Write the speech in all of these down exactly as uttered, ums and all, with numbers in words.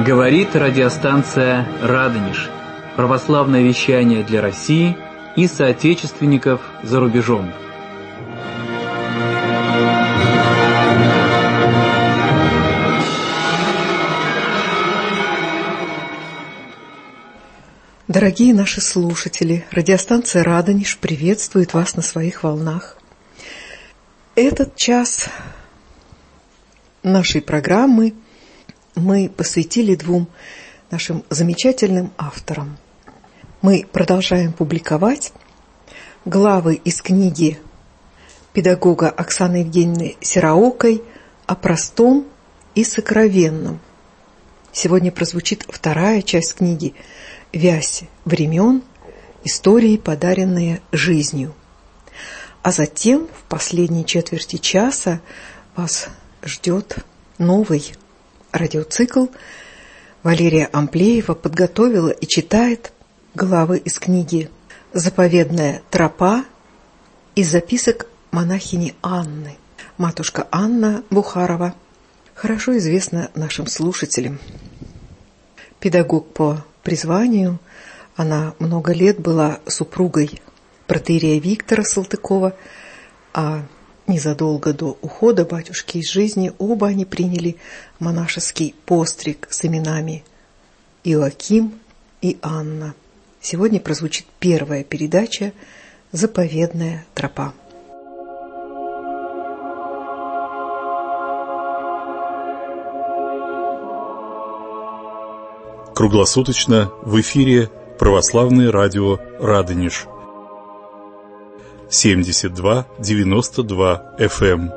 Говорит радиостанция «Радонеж». Православное вещание для России и соотечественников за рубежом. Дорогие наши слушатели, радиостанция «Радонеж» приветствует вас на своих волнах. Этот час нашей программы мы посвятили двум нашим замечательным авторам. Мы продолжаем публиковать главы из книги педагога Оксаны Евгеньевны Сероокой о простом и сокровенном. Сегодня прозвучит вторая часть книги «Вязь времен. Истории, подаренные жизнью». А затем в последней четверти часа вас ждет новый радиоцикл. Валерия Амплеева подготовила и читает главы из книги «Заповедная тропа» из записок монахини Анны. Матушка Анна Бухарова хорошо известна нашим слушателям. Педагог по призванию, она много лет была супругой протоиерея Виктора Салтыкова, а незадолго до ухода батюшки из жизни оба они приняли монашеский постриг с именами Иоаким и Анна. Сегодня прозвучит первая передача «Заповедная тропа». Круглосуточно в эфире Православное радио «Радонеж». семьдесят два девяносто два эф эм.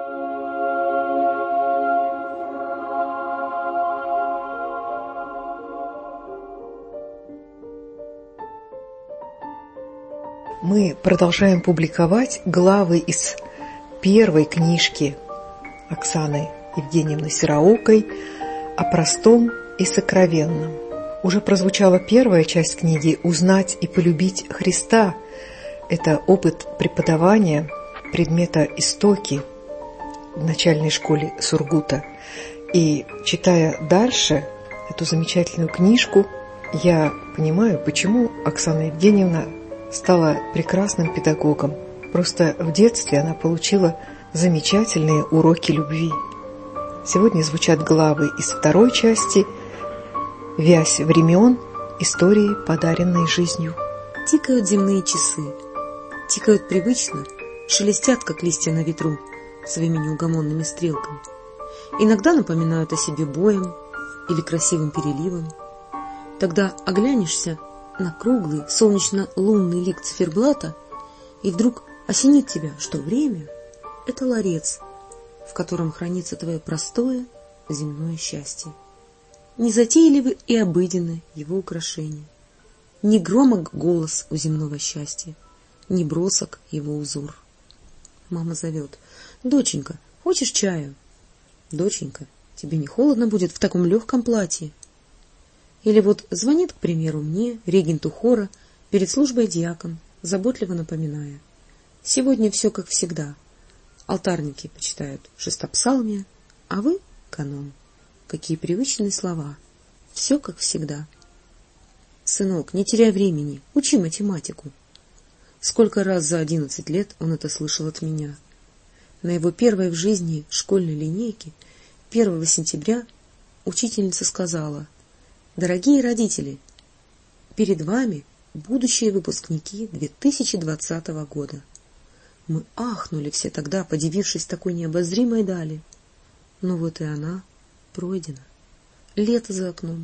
Мы продолжаем публиковать главы из первой книжки Оксаны Евгеньевны Сероокой о простом и сокровенном. Уже прозвучала первая часть книги «Узнать и полюбить Христа». Это опыт преподавания предмета «Истоки» в начальной школе Сургута. И читая дальше эту замечательную книжку, я понимаю, почему Оксана Евгеньевна стала прекрасным педагогом. Просто в детстве она получила замечательные уроки любви. Сегодня звучат главы из второй части «Вязь времен. Истории, подаренные жизнью». Тикают земные часы. Тикают привычно, шелестят, как листья на ветру, своими неугомонными стрелками. Иногда напоминают о себе боем или красивым переливом. Тогда оглянешься на круглый солнечно-лунный лик циферблата, и вдруг осенит тебя, что время — это ларец, в котором хранится твое простое земное счастье. Незатейливы и обыденны его украшения. Не громок голос у земного счастья, не бросок его узор. Мама зовет: «Доченька, хочешь чаю?» «Доченька, тебе не холодно будет в таком легком платье?» Или вот звонит, к примеру, мне, регенту хора, перед службой диакон, заботливо напоминая: «Сегодня все как всегда. Алтарники почитают шестопсалмия, а вы — канон». Какие привычные слова. Все как всегда. «Сынок, не теряй времени, учи математику». Сколько раз за одиннадцать лет он это слышал от меня. На его первой в жизни школьной линейке первого сентября учительница сказала: «Дорогие родители, перед вами будущие выпускники две тысячи двадцатого года». Мы ахнули все тогда, подивившись такой необозримой дали. Но вот и она пройдена. Лето за окном.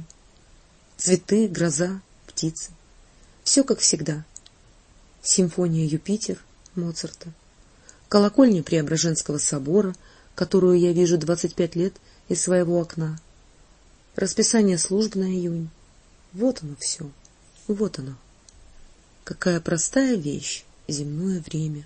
Цветы, гроза, птицы. Все как всегда. Симфония «Юпитер» Моцарта. Колокольня Преображенского собора, которую я вижу двадцать пять лет из своего окна. Расписание служб на июнь. Вот оно все. Вот оно. Какая простая вещь — земное время.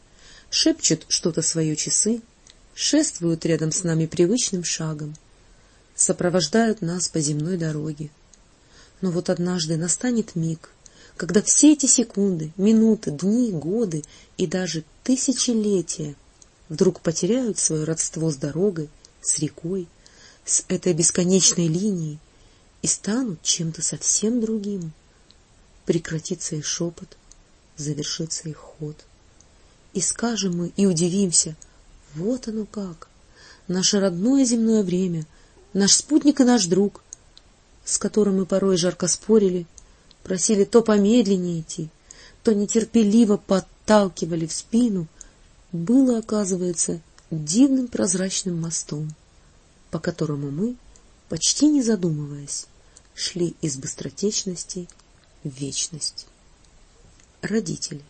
Шепчут что-то свое часы, шествуют рядом с нами привычным шагом, сопровождают нас по земной дороге. Но вот однажды настанет миг, когда все эти секунды, минуты, дни, годы и даже тысячелетия вдруг потеряют свое родство с дорогой, с рекой, с этой бесконечной линией, и станут чем-то совсем другим. Прекратится их шепот, завершится их ход. И скажем мы, и удивимся: вот оно как! Наше родное земное время, наш спутник и наш друг, с которым мы порой жарко спорили, просили то помедленнее идти, то нетерпеливо подталкивали в спину, было, оказывается, дивным прозрачным мостом, по которому мы, почти не задумываясь, шли из быстротечности в вечность. Родители.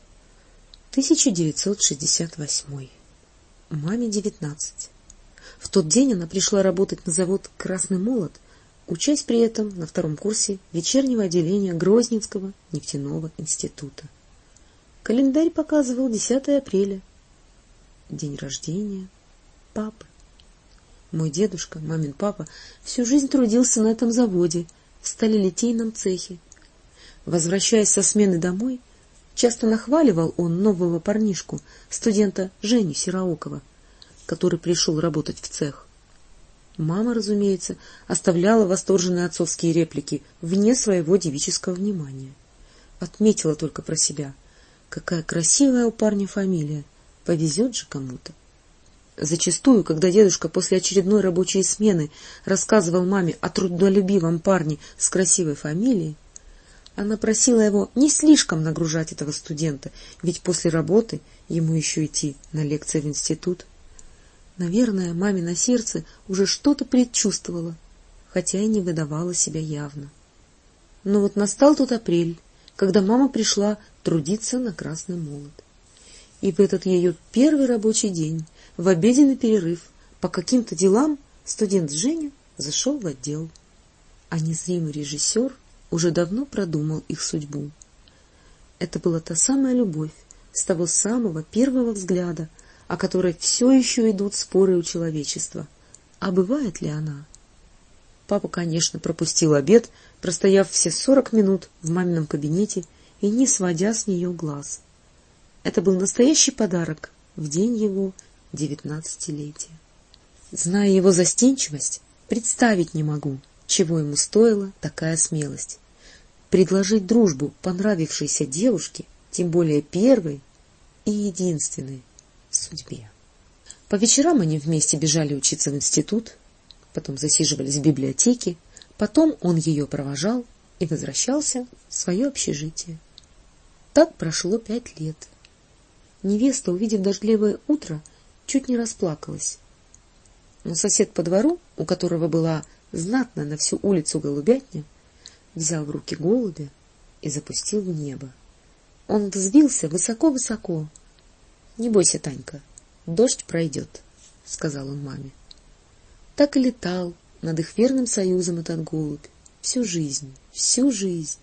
тысяча девятьсот шестьдесят восьмой. Маме девятнадцать. В тот день она пришла работать на завод «Красный молот», учась при этом на втором курсе вечернего отделения Грозненского нефтяного института. Календарь показывал десятое апреля. День рождения папы. Мой дедушка, мамин папа, всю жизнь трудился на этом заводе, в сталелитейном цехе. Возвращаясь со смены домой, часто нахваливал он нового парнишку, студента Женю Сероокова, который пришел работать в цех. Мама, разумеется, оставляла восторженные отцовские реплики вне своего девического внимания. Отметила только про себя: какая красивая у парня фамилия, повезет же кому-то. Зачастую, когда дедушка после очередной рабочей смены рассказывал маме о трудолюбивом парне с красивой фамилией, она просила его не слишком нагружать этого студента, ведь после работы ему еще идти на лекции в институт. Наверное, мамино сердце уже что-то предчувствовало, хотя и не выдавало себя явно. Но вот настал тот апрель, когда мама пришла трудиться на Красный молот. И в этот ее первый рабочий день, в обеденный перерыв, по каким-то делам студент Женя зашел в отдел. А незримый режиссер уже давно продумал их судьбу. Это была та самая любовь с того самого первого взгляда, о которой все еще идут споры у человечества. А бывает ли она? Папа, конечно, пропустил обед, простояв все сорок минут в мамином кабинете и не сводя с нее глаз. Это был настоящий подарок в день его девятнадцатилетия. Зная его застенчивость, представить не могу, чего ему стоила такая смелость. Предложить дружбу понравившейся девушке, тем более первой и единственной в судьбе. По вечерам они вместе бежали учиться в институт, потом засиживались в библиотеке, потом он ее провожал и возвращался в свое общежитие. Так прошло пять лет. Невеста, увидев дождливое утро, чуть не расплакалась. Но сосед по двору, у которого была знатная на всю улицу голубятня, взял в руки голубя и запустил в небо. Он взвился высоко-высоко. — Не бойся, Танька, дождь пройдет, — сказал он маме. Так и летал над их верным союзом этот голубь всю жизнь, всю жизнь.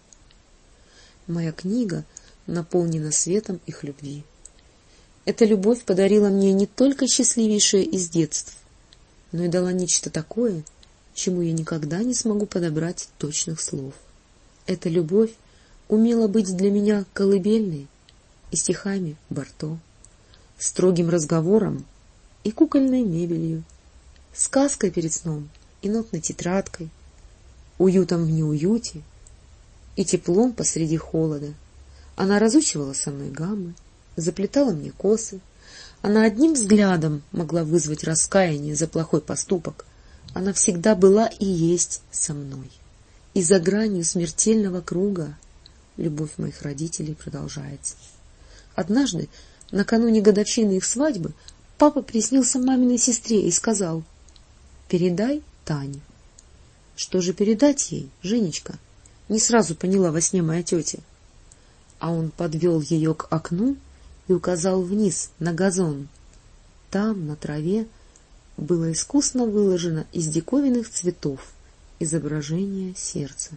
Моя книга наполнена светом их любви. Эта любовь подарила мне не только счастливейшее из детств, но и дала нечто такое, чему я никогда не смогу подобрать точных слов. Эта любовь умела быть для меня колыбельной и стихами Барто, строгим разговором и кукольной мебелью, сказкой перед сном и нотной тетрадкой, уютом в неуюте и теплом посреди холода. Она разучивала со мной гаммы, заплетала мне косы. Она одним взглядом могла вызвать раскаяние за плохой поступок. Она всегда была и есть со мной. И за гранью смертельного круга любовь моих родителей продолжается. Однажды, накануне годовщины их свадьбы, папа приснился маминой сестре и сказал: «Передай Тане». Что же передать ей, Женечка? Не сразу поняла во сне моя тетя. А он подвел ее к окну и указал вниз, на газон. Там, на траве, было искусно выложено из диковинных цветов изображение сердца.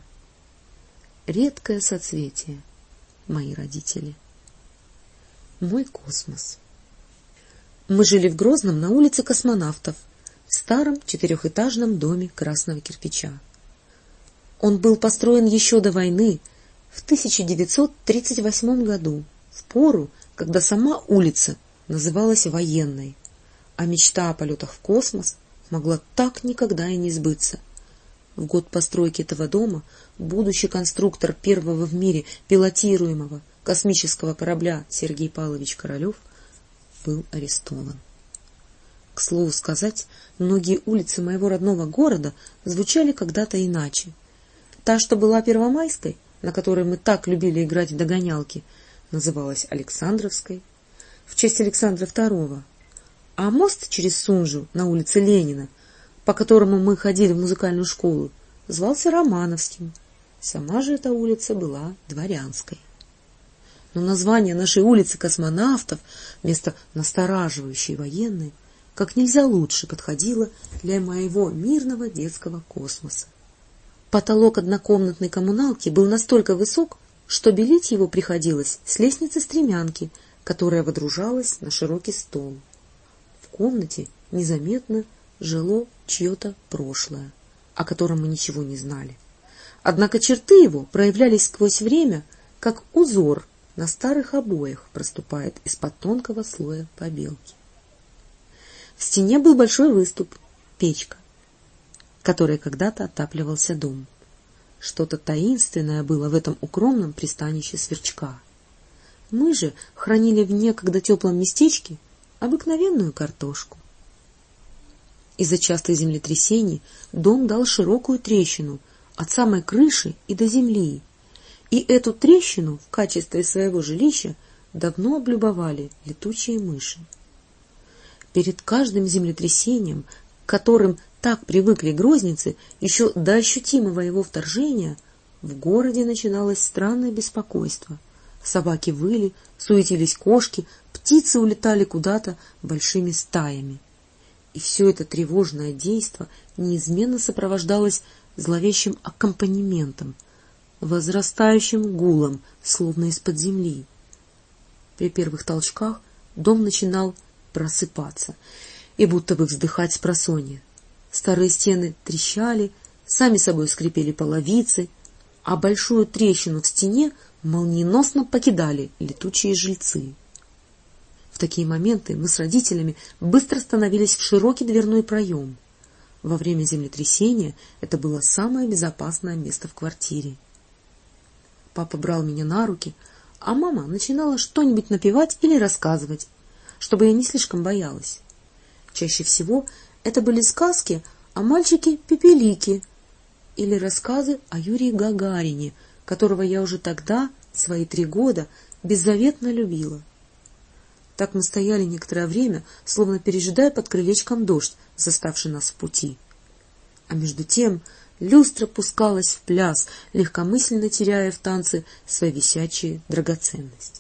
Редкое соцветие, мои родители. Мой космос. Мы жили в Грозном на улице Космонавтов, в старом четырехэтажном доме красного кирпича. Он был построен еще до войны, в тысяча девятьсот тридцать восьмом году, в пору, когда сама улица называлась Военной, а мечта о полетах в космос могла так никогда и не сбыться. В год постройки этого дома будущий конструктор первого в мире пилотируемого космического корабля Сергей Павлович Королев был арестован. К слову сказать, многие улицы моего родного города звучали когда-то иначе. Та, что была Первомайской, на которой мы так любили играть в догонялки, называлась Александровской, в честь Александра Второго, а мост через Сунжу на улице Ленина, по которому мы ходили в музыкальную школу, звался Романовским. Сама же эта улица была Дворянской. Но название нашей улицы Космонавтов вместо настораживающей военной как нельзя лучше подходило для моего мирного детского космоса. Потолок однокомнатной коммуналки был настолько высок, что белить его приходилось с лестницы-стремянки, которая водружалась на широкий стол. В комнате незаметно жило чье-то прошлое, о котором мы ничего не знали. Однако черты его проявлялись сквозь время, как узор на старых обоях проступает из-под тонкого слоя побелки. В стене был большой выступ, печка, которой когда-то отапливался дом. Что-то таинственное было в этом укромном пристанище сверчка. Мы же хранили в некогда теплом местечке обыкновенную картошку. Из-за частых землетрясений дом дал широкую трещину от самой крыши и до земли, и эту трещину в качестве своего жилища давно облюбовали летучие мыши. Перед каждым землетрясением, к которым так привыкли грозницы, еще до ощутимого его вторжения, в городе начиналось странное беспокойство. Собаки выли, суетились кошки, птицы улетали куда-то большими стаями. И все это тревожное действо неизменно сопровождалось зловещим аккомпанементом, возрастающим гулом, словно из-под земли. При первых толчках дом начинал просыпаться и будто бы вздыхать спросонья. Старые стены трещали, сами собой скрипели половицы, а большую трещину в стене молниеносно покидали летучие жильцы. В такие моменты мы с родителями быстро становились в широкий дверной проем. Во время землетрясения это было самое безопасное место в квартире. Папа брал меня на руки, а мама начинала что-нибудь напевать или рассказывать, чтобы я не слишком боялась. Чаще всего это были сказки о мальчике-пепелике или рассказы о Юрии Гагарине, которого я уже тогда, свои три года, беззаветно любила. Так мы стояли некоторое время, словно пережидая под крылечком дождь, заставший нас в пути. А между тем люстра пускалась в пляс, легкомысленно теряя в танце свои висячие драгоценности.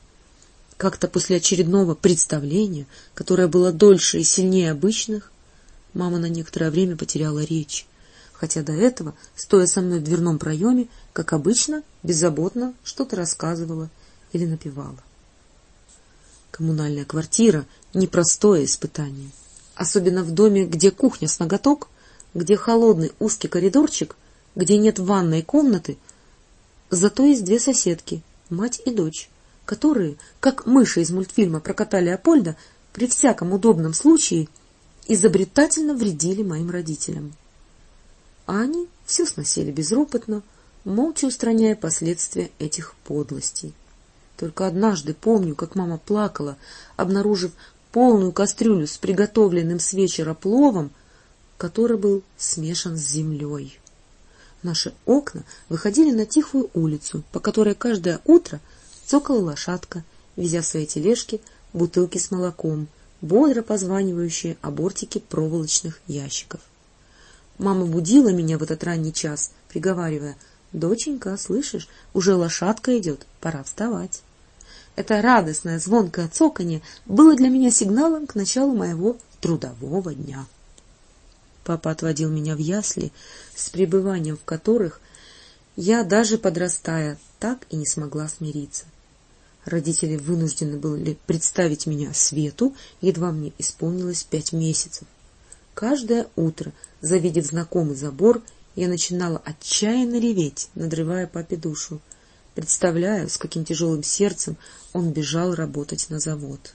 Как-то после очередного представления, которое было дольше и сильнее обычных, мама на некоторое время потеряла речь, хотя до этого, стоя со мной в дверном проеме, как обычно, беззаботно что-то рассказывала или напевала. Коммунальная квартира — непростое испытание, особенно в доме, где кухня с ноготок, где холодный узкий коридорчик, где нет ванной комнаты, зато есть две соседки, мать и дочь, которые, как мыши из мультфильма про кота Леопольда, при всяком удобном случае изобретательно вредили моим родителям. А они все сносили безропотно, молча устраняя последствия этих подлостей. Только однажды помню, как мама плакала, обнаружив полную кастрюлю с приготовленным с вечера пловом, который был смешан с землей. Наши окна выходили на тихую улицу, по которой каждое утро цокала лошадка, везя в своей тележке бутылки с молоком, бодро позванивающие о бортике проволочных ящиков. Мама будила меня в этот ранний час, приговаривая: «Доченька, слышишь, уже лошадка идет, пора вставать». Это радостное звонкое цоканье было для меня сигналом к началу моего трудового дня. Папа отводил меня в ясли, с пребыванием в которых я, даже подрастая, так и не смогла смириться. Родители вынуждены были представить меня свету, едва мне исполнилось пять месяцев. Каждое утро, завидев знакомый забор, я начинала отчаянно реветь, надрывая папе душу, представляя, с каким тяжелым сердцем он бежал работать на завод.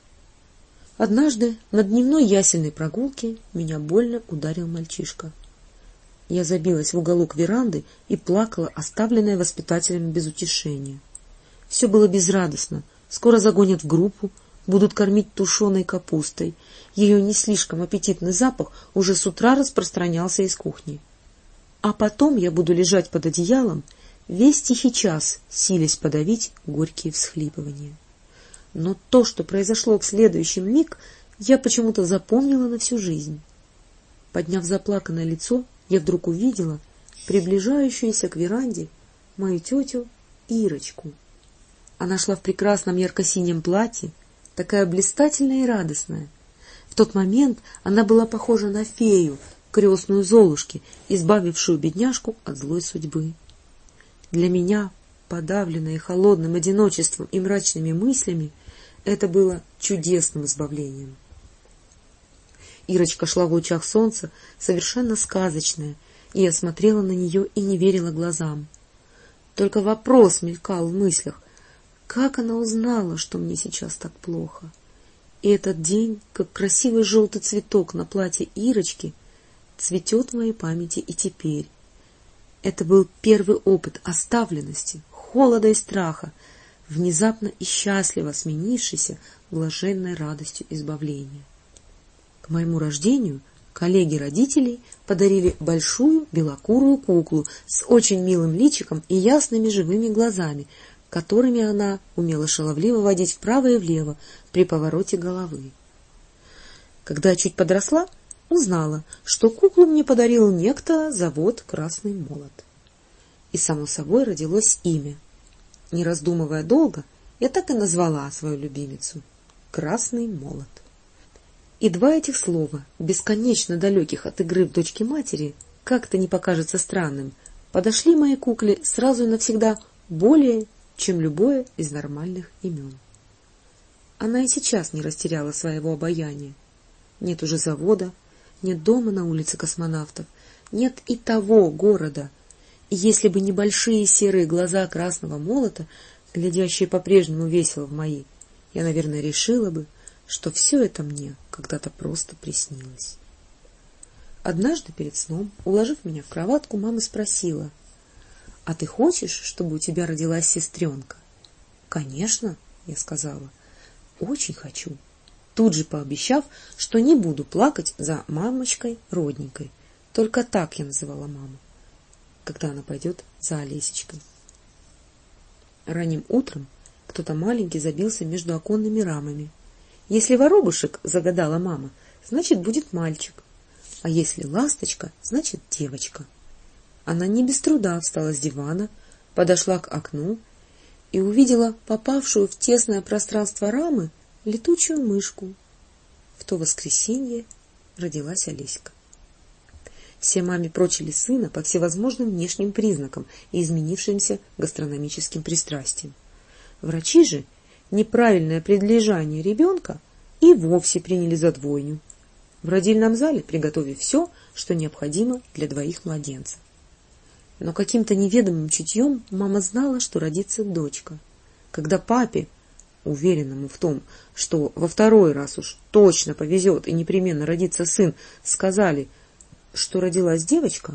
Однажды на дневной ясельной прогулке меня больно ударил мальчишка. Я забилась в уголок веранды и плакала, оставленная воспитателями без утешения. Все было безрадостно. Скоро загонят в группу, будут кормить тушеной капустой. Ее не слишком аппетитный запах уже с утра распространялся из кухни. А потом я буду лежать под одеялом весь тихий час, силясь подавить горькие всхлипывания. Но то, что произошло в следующий миг, я почему-то запомнила на всю жизнь. Подняв заплаканное лицо, я вдруг увидела приближающуюся к веранде мою тетю Ирочку. Она шла в прекрасном ярко-синем платье, такая блистательная и радостная. В тот момент она была похожа на фею, крестную Золушки, избавившую бедняжку от злой судьбы. Для меня, подавленная холодным одиночеством и мрачными мыслями, это было чудесным избавлением. Ирочка шла в лучах солнца, совершенно сказочная, и я смотрела на нее и не верила глазам. Только вопрос мелькал в мыслях: как она узнала, что мне сейчас так плохо? И этот день, как красивый желтый цветок на платье Ирочки, цветет в моей памяти и теперь. Это был первый опыт оставленности, холода и страха, внезапно и счастливо сменившийся блаженной радостью избавления. К моему рождению коллеги родителей подарили большую белокурую куклу с очень милым личиком и ясными живыми глазами, которыми она умела шаловливо водить вправо и влево при повороте головы. Когда я чуть подросла, узнала, что куклу мне подарил некто завод «Красный молот». И, само собой, родилось имя. Не раздумывая долго, я так и назвала свою любимицу — «Красный молот». И два этих слова, бесконечно далеких от игры в дочки-матери, как-то не покажется странным, подошли моей кукле сразу и навсегда более, чем любое из нормальных имен. Она и сейчас не растеряла своего обаяния. Нет уже завода, нет дома на улице Космонавтов, нет и того города. И если бы не большие серые глаза Красного молота, глядящие по-прежнему весело в мои, я, наверное, решила бы, что все это мне когда-то просто приснилось. Однажды перед сном, уложив меня в кроватку, мама спросила: — А ты хочешь, чтобы у тебя родилась сестренка? — Конечно, — я сказала, — очень хочу, тут же пообещав, что не буду плакать за мамочкой родненькой. Только так я называла маму, когда она пойдет за Олесечкой. Ранним утром кто-то маленький забился между оконными рамами. Если воробушек, загадала мама, значит, будет мальчик, а если ласточка, значит, девочка. Она не без труда встала с дивана, подошла к окну и увидела попавшую в тесное пространство рамы летучую мышку. В то воскресенье родилась Олеська. Все маме прочили сына по всевозможным внешним признакам и изменившимся гастрономическим пристрастиям. Врачи же неправильное предлежание ребенка и вовсе приняли за двойню, в родильном зале приготовив все, что необходимо для двоих младенцев. Но каким-то неведомым чутьем мама знала, что родится дочка. Когда папе, уверенному в том, что во второй раз уж точно повезет и непременно родится сын, сказали, что родилась девочка,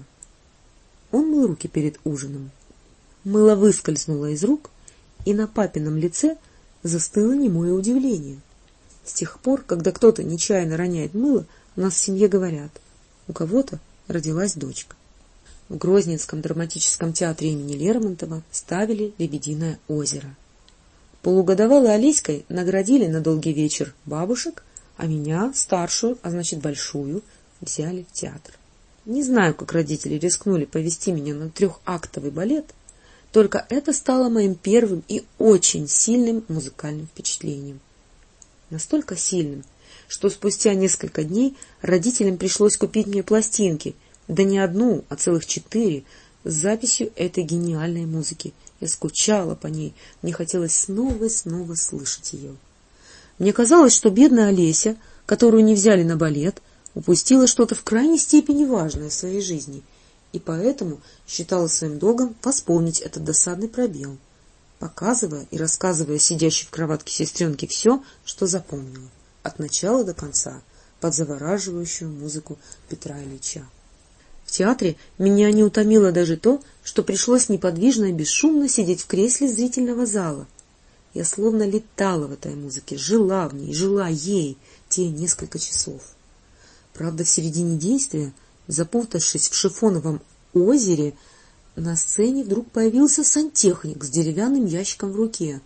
он мыл руки перед ужином. Мыло выскользнуло из рук, и на папином лице застыло немое удивление. С тех пор, когда кто-то нечаянно роняет мыло, у нас в семье говорят: у кого-то родилась дочка. В Грозненском драматическом театре имени Лермонтова ставили «Лебединое озеро». Полугодовалой Олеськой наградили на долгий вечер бабушек, а меня, старшую, а значит большую, взяли в театр. Не знаю, как родители рискнули повести меня на трехактовый балет, только это стало моим первым и очень сильным музыкальным впечатлением. Настолько сильным, что спустя несколько дней родителям пришлось купить мне пластинки, да не одну, а целых четыре, с записью этой гениальной музыки. Я скучала по ней, мне хотелось снова и снова слышать ее. Мне казалось, что бедная Олеся, которую не взяли на балет, упустила что-то в крайней степени важное в своей жизни, и поэтому считала своим долгом восполнить этот досадный пробел, показывая и рассказывая сидящей в кроватке сестренке все, что запомнила, от начала до конца, под завораживающую музыку Петра Ильича. В театре меня не утомило даже то, что пришлось неподвижно и бесшумно сидеть в кресле зрительного зала. Я словно летала в этой музыке, жила в ней, жила ей те несколько часов. Правда, в середине действия, запутавшись в шифоновом озере, на сцене вдруг появился сантехник с деревянным ящиком в руке.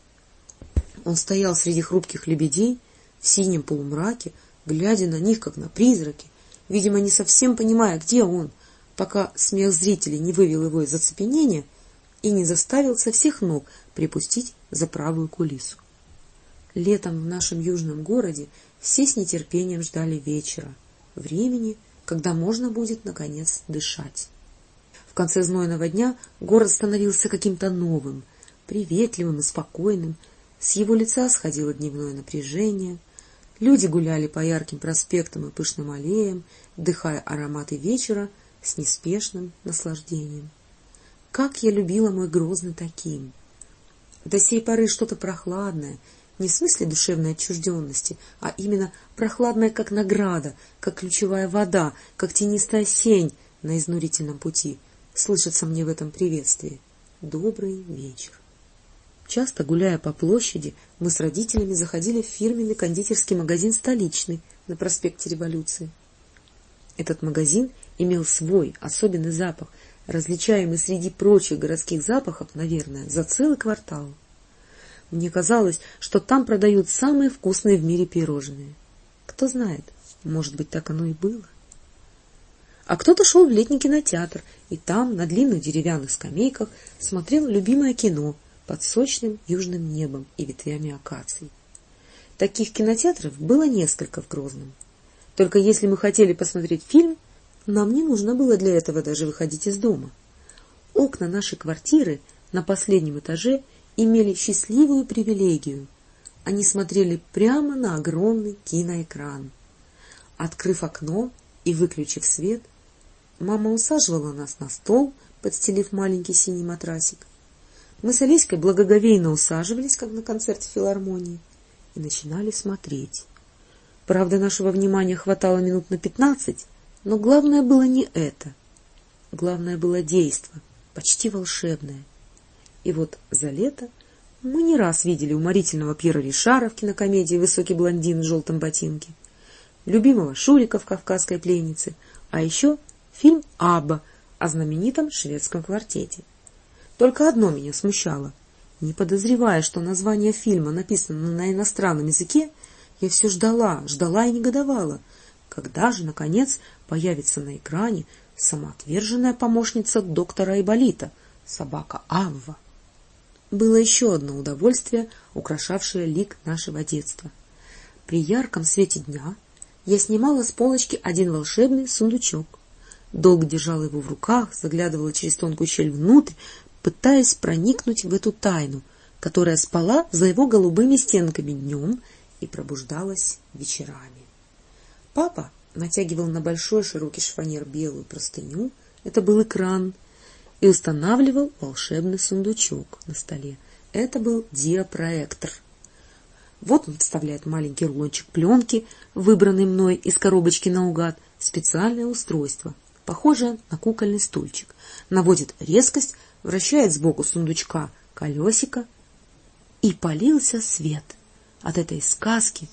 Он стоял среди хрупких лебедей в синем полумраке, глядя на них, как на призраки, видимо, не совсем понимая, где он, пока смех зрителей не вывел его из оцепенения и не заставил со всех ног припустить за правую кулису. Летом в нашем южном городе все с нетерпением ждали вечера, времени, когда можно будет, наконец, дышать. В конце знойного дня город становился каким-то новым, приветливым и спокойным, с его лица сходило дневное напряжение, люди гуляли по ярким проспектам и пышным аллеям, вдыхая ароматы вечера с неспешным наслаждением. Как я любила мой Грозный таким! До сей поры что-то прохладное, не в смысле душевной отчужденности, а именно прохладное, как награда, как ключевая вода, как тенистая сень на изнурительном пути, слышится мне в этом приветствии. Добрый вечер. Часто, гуляя по площади, мы с родителями заходили в фирменный кондитерский магазин «Столичный» на проспекте Революции. Этот магазин имел свой особенный запах, различаемый среди прочих городских запахов, наверное, за целый квартал. Мне казалось, что там продают самые вкусные в мире пирожные. Кто знает, может быть, так оно и было. А кто-то шел в летний кинотеатр, и там, на длинных деревянных скамейках, смотрел любимое кино под сочным южным небом и ветвями акаций. Таких кинотеатров было несколько в Грозном. Только если мы хотели посмотреть фильм, нам не нужно было для этого даже выходить из дома. Окна нашей квартиры на последнем этаже имели счастливую привилегию. Они смотрели прямо на огромный киноэкран. Открыв окно и выключив свет, мама усаживала нас на стол, подстелив маленький синий матрасик. Мы с Олеськой благоговейно усаживались, как на концерте филармонии, и начинали смотреть. Правда, нашего внимания хватало минут на пятнадцать, но главное было не это. Главное было действо, почти волшебное. И вот за лето мы не раз видели уморительного Пьера Ришара в кинокомедии «Высокий блондин в желтом ботинке», любимого Шурика в «Кавказской пленнице», а еще фильм «Абба» о знаменитом шведском квартете. Только одно меня смущало. Не подозревая, что название фильма написано на иностранном языке, я все ждала, ждала и негодовала. Когда же, наконец, появится на экране самоотверженная помощница доктора Айболита, собака Авва? Было еще одно удовольствие, украшавшее лик нашего детства. При ярком свете дня я снимала с полочки один волшебный сундучок. Долго держала его в руках, заглядывала через тонкую щель внутрь, пытаясь проникнуть в эту тайну, которая спала за его голубыми стенками днем и пробуждалась вечерами. Папа натягивал на большой широкий шифоньер белую простыню, это был экран, и устанавливал волшебный сундучок на столе. Это был диапроектор. Вот он вставляет маленький рулончик пленки, выбранный мной из коробочки наугад, специальное устройство, похожее на кукольный стульчик, наводит резкость, вращает сбоку сундучка колесико, и полился свет от этой сказки,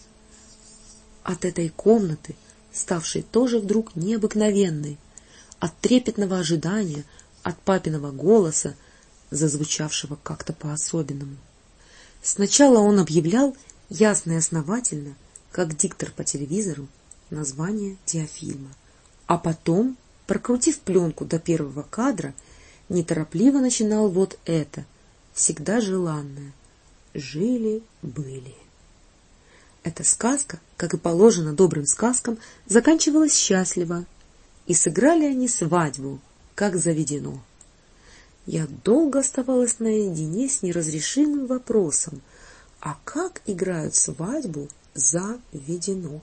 от этой комнаты, ставшей тоже вдруг необыкновенной, от трепетного ожидания, от папиного голоса, зазвучавшего как-то по-особенному. Сначала он объявлял ясно и основательно, как диктор по телевизору, название диафильма, а потом, прокрутив пленку до первого кадра, неторопливо начинал вот это, всегда желанное: «Жили-были». Эта сказка, как и положено добрым сказкам, заканчивалась счастливо, и сыграли они свадьбу, как заведено. Я долго оставалась наедине с неразрешимым вопросом: а как играют свадьбу заведено?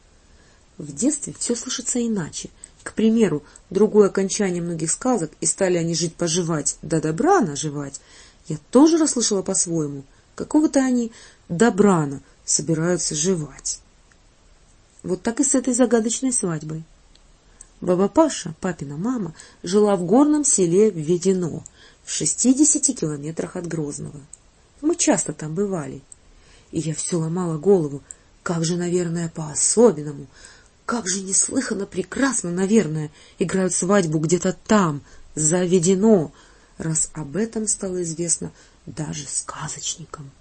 В детстве все слышится иначе. К примеру, другое окончание многих сказок «И стали они жить-поживать, да добра наживать» я тоже расслышала по-своему. Какого-то они добрана собираются жевать. Вот так и с этой загадочной свадьбой. Баба Паша, папина мама, жила в горном селе Ведено, в шестидесяти километрах от Грозного. Мы часто там бывали. И я все ломала голову, как же, наверное, по-особенному, как же неслыханно прекрасно, наверное, играют свадьбу где-то там, за Ведено, раз об этом стало известно даже сказочникам.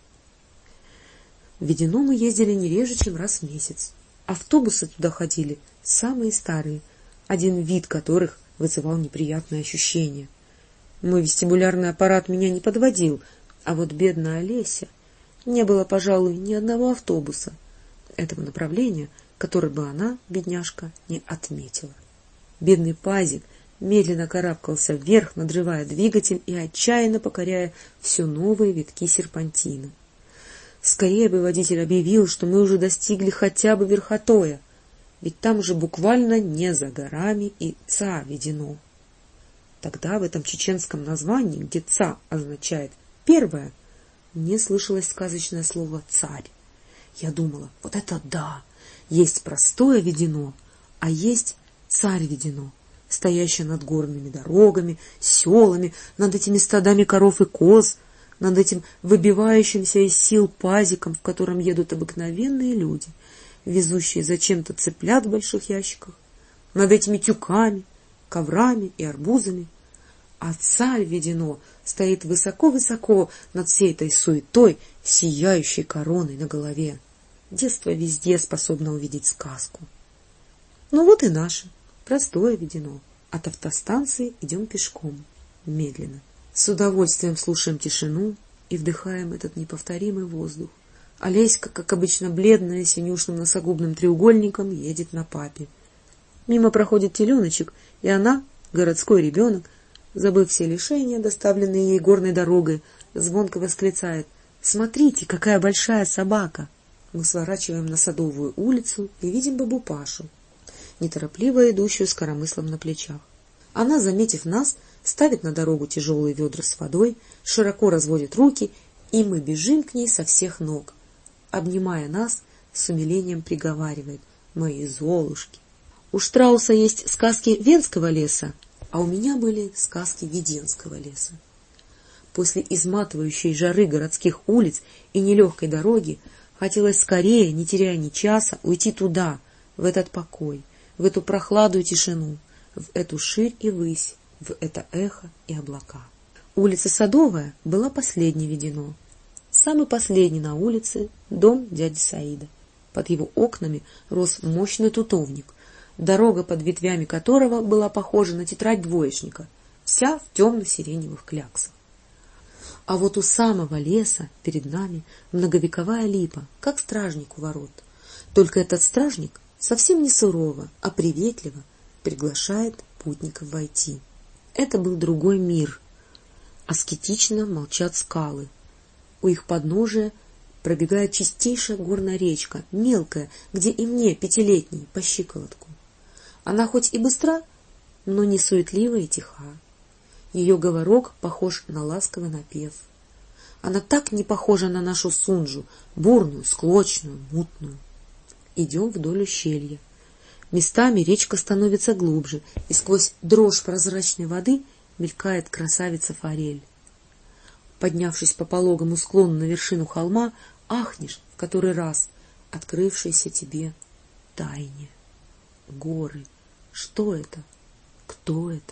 В Ведено мы ездили не реже, чем раз в месяц. Автобусы туда ходили самые старые, один вид которых вызывал неприятные ощущения. Мой вестибулярный аппарат меня не подводил, а вот бедная Олеся, не было, пожалуй, ни одного автобуса этого направления, который бы она, бедняжка, не отметила. Бедный пазик медленно карабкался вверх, надрывая двигатель и отчаянно покоряя все новые витки серпантина. Скорее бы водитель объявил, что мы уже достигли хотя бы Верхотоя, ведь там же буквально не за горами и ца Ведено. Тогда в этом чеченском названии, где ца означает «первое», мне слышалось сказочное слово «царь». Я думала, вот это да, есть простое Ведено, а есть царь Ведено, стоящий над горными дорогами, селами, над этими стадами коров и коз, над этим выбивающимся из сил пазиком, в котором едут обыкновенные люди, везущие зачем-то цыплят в больших ящиках, над этими тюками, коврами и арбузами. А царь Ведено стоит высоко-высоко над всей этой суетой, сияющей короной на голове. Детство везде способно увидеть сказку. Ну вот и наше, простое Ведено. От автостанции идем пешком, медленно. С удовольствием слушаем тишину и вдыхаем этот неповторимый воздух. Олеська, как обычно бледная, синюшным носогубным треугольником, едет на папе. Мимо проходит теленочек, и она, городской ребенок, забыв все лишения, доставленные ей горной дорогой, звонко восклицает: «Смотрите, какая большая собака!» Мы сворачиваем на Садовую улицу и видим бабу Пашу, неторопливо идущую с коромыслом на плечах. Она, заметив нас, ставит на дорогу тяжелые ведра с водой, широко разводит руки, и мы бежим к ней со всех ног. Обнимая нас, с умилением приговаривает: «Мои золушки!» У Штрауса есть сказки Венского леса, а у меня были сказки Веденского леса. После изматывающей жары городских улиц и нелегкой дороги хотелось скорее, не теряя ни часа, уйти туда, в этот покой, в эту прохладу и тишину, в эту ширь и высь, в это эхо и облака. Улица Садовая была последней Ведено. Самый последний на улице дом дяди Саида. Под его окнами рос мощный тутовник, дорога под ветвями которого была похожа на тетрадь двоечника, вся в темно-сиреневых кляксах. А вот у самого леса перед нами многовековая липа, как стражник у ворот. Только этот стражник совсем не сурово, а приветливо приглашает путников войти. Это был другой мир. Аскетично молчат скалы. У их подножия пробегает чистейшая горная речка, мелкая, где и мне, пятилетней, по щиколотку. Она хоть и быстра, но не суетлива и тиха. Ее говорок похож на ласковый напев. Она так не похожа на нашу Сунжу, бурную, склочную, мутную. Идем вдоль ущелья. Местами речка становится глубже, и сквозь дрожь прозрачной воды мелькает красавица-форель. Поднявшись по пологому склону на вершину холма, ахнешь в который раз открывшейся тебе тайне. Горы. Что это? Кто это?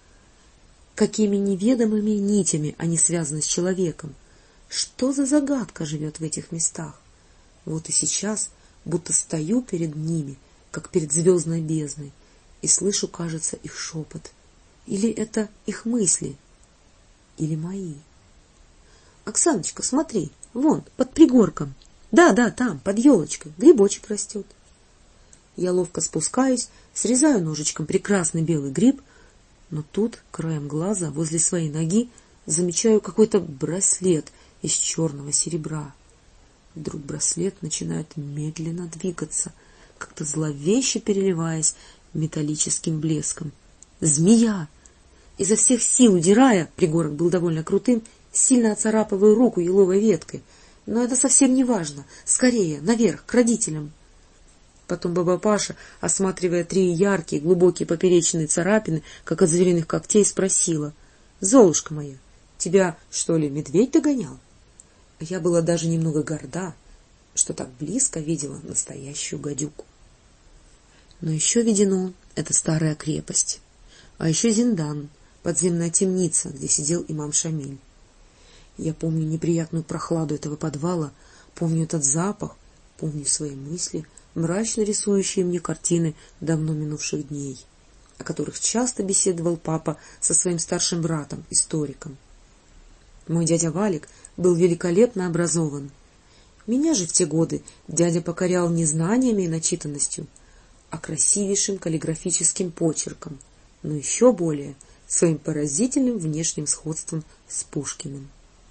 Какими неведомыми нитями они связаны с человеком? Что за загадка живет в этих местах? Вот и сейчас будто стою перед ними, как перед звездной бездной, и слышу, кажется, их шепот. Или это их мысли? Или мои? Оксаночка, смотри, вон, под пригорком. Да, да, там, под елочкой, грибочек растет. Я ловко спускаюсь, срезаю ножичком прекрасный белый гриб, но тут, краем глаза, возле своей ноги, замечаю какой-то браслет из черного серебра. Вдруг браслет начинает медленно двигаться, как-то зловеще переливаясь металлическим блеском. Змея! Изо всех сил удирая, пригорок был довольно крутым, сильно оцарапываю руку еловой веткой. Но это совсем не важно. Скорее, наверх, к родителям. Потом баба Паша, осматривая три яркие, глубокие поперечные царапины, как от звериных когтей, спросила: — Золушка моя, тебя, что ли, медведь догонял? А я была даже немного горда, что так близко видела настоящую гадюку. Но еще Ведено — это старая крепость, а еще Зиндан, подземная темница, где сидел имам Шамиль. Я помню неприятную прохладу этого подвала, помню этот запах, помню свои мысли, мрачно рисующие мне картины давно минувших дней, о которых часто беседовал папа со своим старшим братом, историком. Мой дядя Валик был великолепно образован. Меня же в те годы дядя покорял не знаниями и начитанностью, а красивейшим каллиграфическим почерком, но еще более своим поразительным внешним сходством с Пушкиным.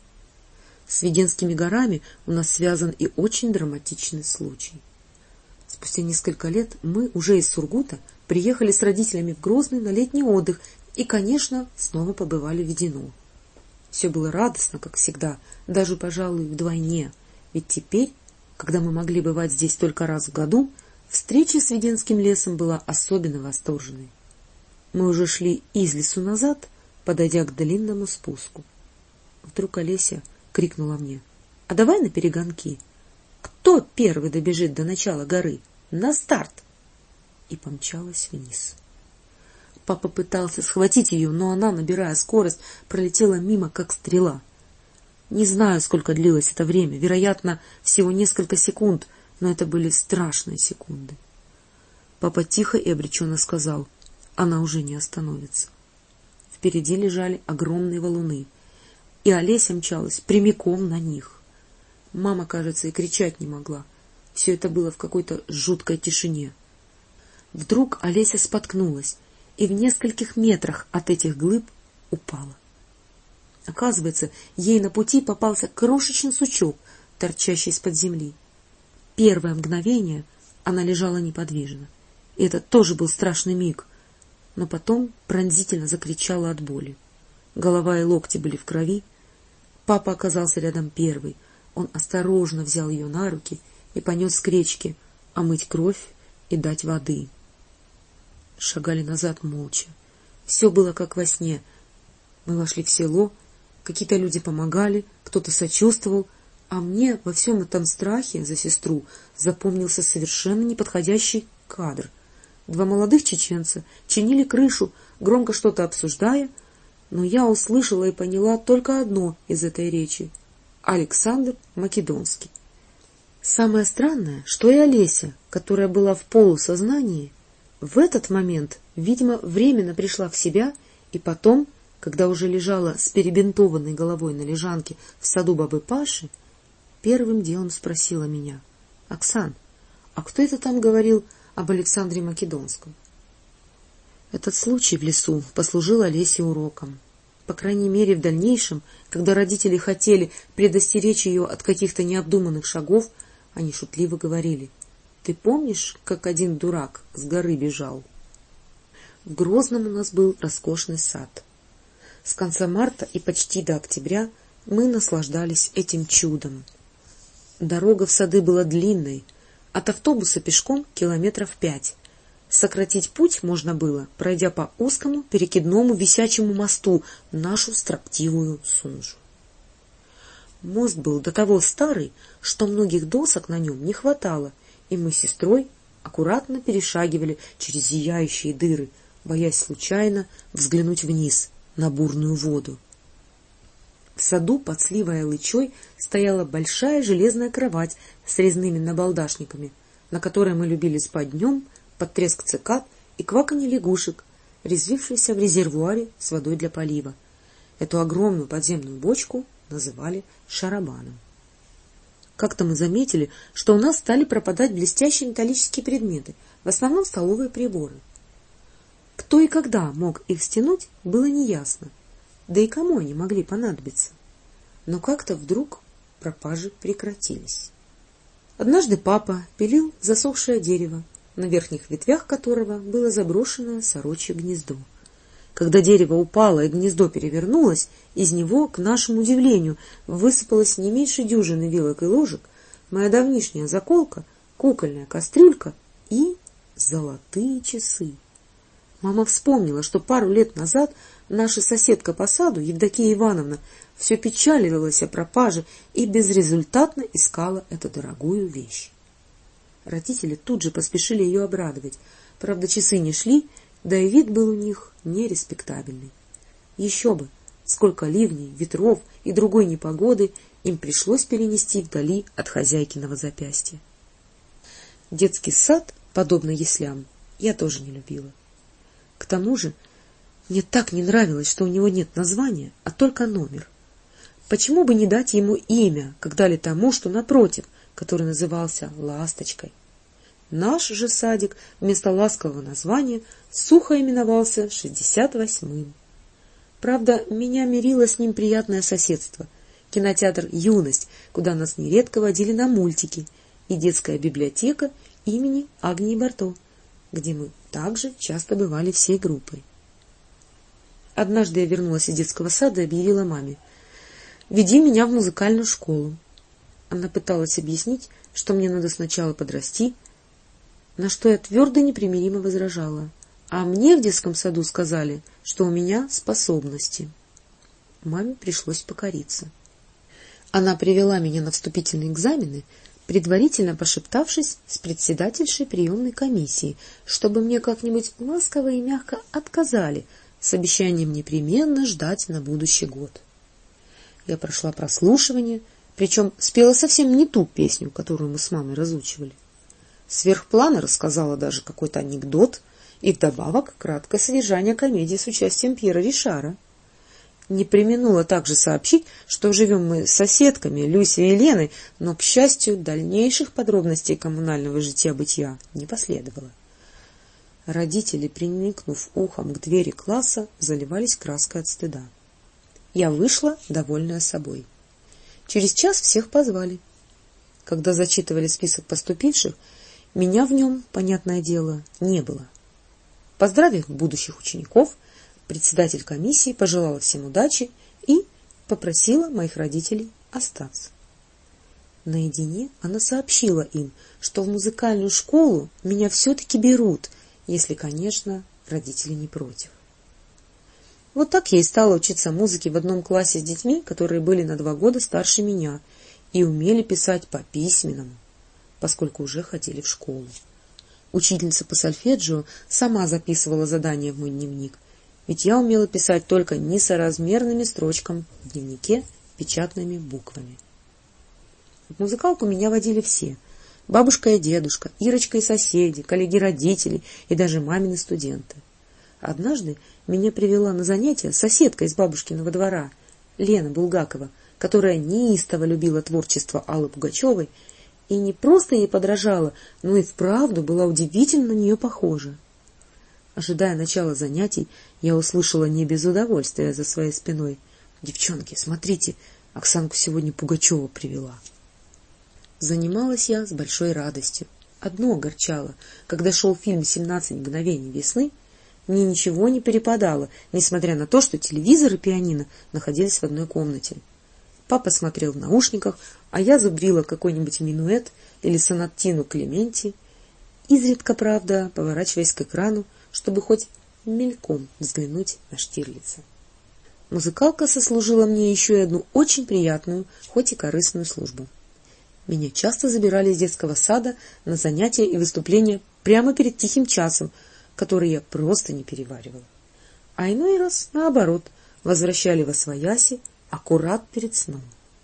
С Веденскими горами у нас связан и очень драматичный случай. Спустя несколько лет мы уже из Сургута приехали с родителями в Грозный на летний отдых и, конечно, снова побывали в Ведено. Все было радостно, как всегда, даже, пожалуй, вдвойне, ведь теперь, когда мы могли бывать здесь только раз в году, встреча с Веденским лесом была особенно восторженной. Мы уже шли из лесу назад, подойдя к длинному спуску. Вдруг Олеся крикнула мне: — А давай на перегонки? Кто первый добежит до начала горы? На старт! И помчалась вниз. Папа пытался схватить ее, но она, набирая скорость, пролетела мимо, как стрела. Не знаю, сколько длилось это время, вероятно, всего несколько секунд, но это были страшные секунды. Папа тихо и обреченно сказал: она уже не остановится. Впереди лежали огромные валуны, и Олеся мчалась прямиком на них. Мама, кажется, и кричать не могла. Все это было в какой-то жуткой тишине. Вдруг Олеся споткнулась и в нескольких метрах от этих глыб упала. Оказывается, ей на пути попался крошечный сучок, торчащий из-под земли. Первое мгновение она лежала неподвижно, и это тоже был страшный миг, но потом пронзительно закричала от боли. Голова и локти были в крови. Папа оказался рядом первый. Он осторожно взял ее на руки и понес к речке омыть кровь и дать воды. Шагали назад молча. Все было как во сне. Мы вошли в село, какие-то люди помогали, кто-то сочувствовал, а мне во всем этом страхе за сестру запомнился совершенно неподходящий кадр. Два молодых чеченца чинили крышу, громко что-то обсуждая, но я услышала и поняла только одно из этой речи — Александр Македонский. Самое странное, что и Олеся, которая была в полусознании, в этот момент, видимо, временно пришла в себя, и потом, когда уже лежала с перебинтованной головой на лежанке в саду бабы Паши, первым делом спросила меня: — Оксан, а кто это там говорил об Александре Македонском? Этот случай в лесу послужил Олесе уроком. По крайней мере, в дальнейшем, когда родители хотели предостеречь ее от каких-то необдуманных шагов, они шутливо говорили: «Ты помнишь, как один дурак с горы бежал?» В Грозном у нас был роскошный сад. С конца марта и почти до октября мы наслаждались этим чудом. Дорога в сады была длинной, от автобуса пешком километров пять. Сократить путь можно было, пройдя по узкому перекидному висячему мосту нашу строптивую Сунжу. Мост был до того старый, что многих досок на нем не хватало, и мы с сестрой аккуратно перешагивали через зияющие дыры, боясь случайно взглянуть вниз на бурную воду. В саду под сливой и лычой стояла большая железная кровать с резными набалдашниками, на которой мы любили спать днем под треск цикад и кваканье лягушек, резвившихся в резервуаре с водой для полива. Эту огромную подземную бочку называли шарабаном. Как-то мы заметили, что у нас стали пропадать блестящие металлические предметы, в основном столовые приборы. Кто и когда мог их стянуть, было неясно, да и кому они могли понадобиться. Но как-то вдруг пропажи прекратились. Однажды папа пилил засохшее дерево, на верхних ветвях которого было заброшенное сорочье гнездо. Когда дерево упало и гнездо перевернулось, из него, к нашему удивлению, высыпалось не меньше дюжины вилок и ложек, моя давнишняя заколка, кукольная кастрюлька и золотые часы. Мама вспомнила, что пару лет назад наша соседка по саду, Евдокия Ивановна, все печалилась о пропаже и безрезультатно искала эту дорогую вещь. Родители тут же поспешили ее обрадовать. Правда, часы не шли, да и вид был у них нереспектабельный. Еще бы, сколько ливней, ветров и другой непогоды им пришлось перенести вдали от хозяйкиного запястья. Детский сад, подобно яслям, я тоже не любила. К тому же мне так не нравилось, что у него нет названия, а только номер. Почему бы не дать ему имя, как дали тому, что напротив, который назывался «Ласточкой»? Наш же садик вместо ласкового названия сухо именовался шестьдесят восьмым. Правда, меня мирило с ним приятное соседство, кинотеатр «Юность», куда нас нередко водили на мультики, и детская библиотека имени Агнии Барто, где мы также часто бывали всей группой. Однажды я вернулась из детского сада и объявила маме: «Веди меня в музыкальную школу». Она пыталась объяснить, что мне надо сначала подрасти, на что я твердо и непримиримо возражала. А мне в детском саду сказали, что у меня способности. Маме пришлось покориться. Она привела меня на вступительные экзамены, предварительно пошептавшись с председательшей приемной комиссии, чтобы мне как-нибудь ласково и мягко отказали, с обещанием непременно ждать на будущий год. Я прошла прослушивание, причем спела совсем не ту песню, которую мы с мамой разучивали. Сверх плана рассказала даже какой-то анекдот и вдобавок краткое содержание комедии с участием Пьера Ришара. Не преминула также сообщить, что живем мы с соседками Люсей и Леной, но, к счастью, дальнейших подробностей коммунального жития-бытия не последовало. Родители, приникнув ухом к двери класса, заливались краской от стыда. Я вышла, довольная собой. Через час всех позвали. Когда зачитывали список поступивших, меня в нем, понятное дело, не было. Поздравив будущих учеников, председатель комиссии пожелала всем удачи и попросила моих родителей остаться. Наедине она сообщила им, что в музыкальную школу меня все-таки берут, если, конечно, родители не против. Вот так я и стала учиться музыке в одном классе с детьми, которые были на два года старше меня и умели писать по письменному, поскольку уже ходили в школу. Учительница по сольфеджио сама записывала задания в мой дневник, ведь я умела писать только несоразмерными строчками в дневнике печатными буквами. В музыкалку меня водили все: бабушка и дедушка, Ирочка и соседи, коллеги родителей и даже мамины студенты. Однажды меня привела на занятия соседка из бабушкиного двора, Лена Булгакова, которая неистово любила творчество Аллы Пугачевой и не просто ей подражала, но и вправду была удивительно на нее похожа. Ожидая начала занятий, я услышала не без удовольствия за своей спиной: «Девчонки, смотрите, Оксанку сегодня Пугачева привела». Занималась я с большой радостью. Одно огорчало: когда шел фильм «семнадцать мгновений весны», мне ничего не перепадало, несмотря на то, что телевизор и пианино находились в одной комнате. Папа смотрел в наушниках, а я зубрила какой-нибудь минуэт или сонатину Клементи, изредка, правда, поворачиваясь к экрану, чтобы хоть мельком взглянуть на Штирлица. Музыкалка сослужила мне еще и одну очень приятную, хоть и корыстную службу. Меня часто забирали из детского сада на занятия и выступления прямо перед тихим часом, который я просто не переваривала. А иной раз, наоборот, возвращали восвояси аккурат перед сном.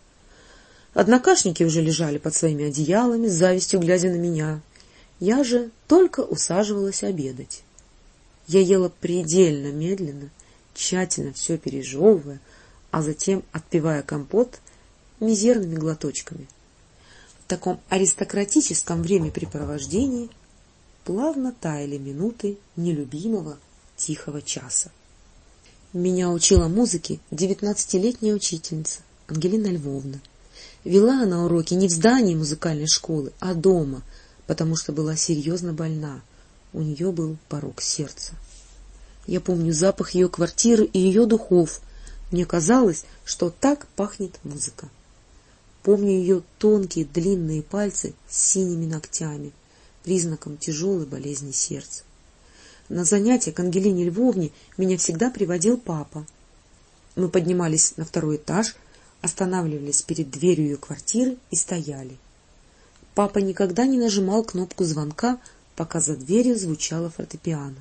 Однокашники уже лежали под своими одеялами, с завистью глядя на меня. Я же только усаживалась обедать. Я ела предельно медленно, тщательно все пережевывая, а затем отпивая компот мизерными глоточками. В таком аристократическом времяпрепровождении плавно таяли минуты нелюбимого тихого часа. Меня учила музыке девятнадцатилетняя учительница Ангелина Львовна. Вела она уроки не в здании музыкальной школы, а дома, потому что была серьезно больна. У нее был порок сердца. Я помню запах ее квартиры и ее духов. Мне казалось, что так пахнет музыка. Помню ее тонкие длинные пальцы с синими ногтями, признаком тяжелой болезни сердца. На занятия к Ангелине Львовне меня всегда приводил папа. Мы поднимались на второй этаж, останавливались перед дверью ее квартиры и стояли. Папа никогда не нажимал кнопку звонка, пока за дверью звучало фортепиано.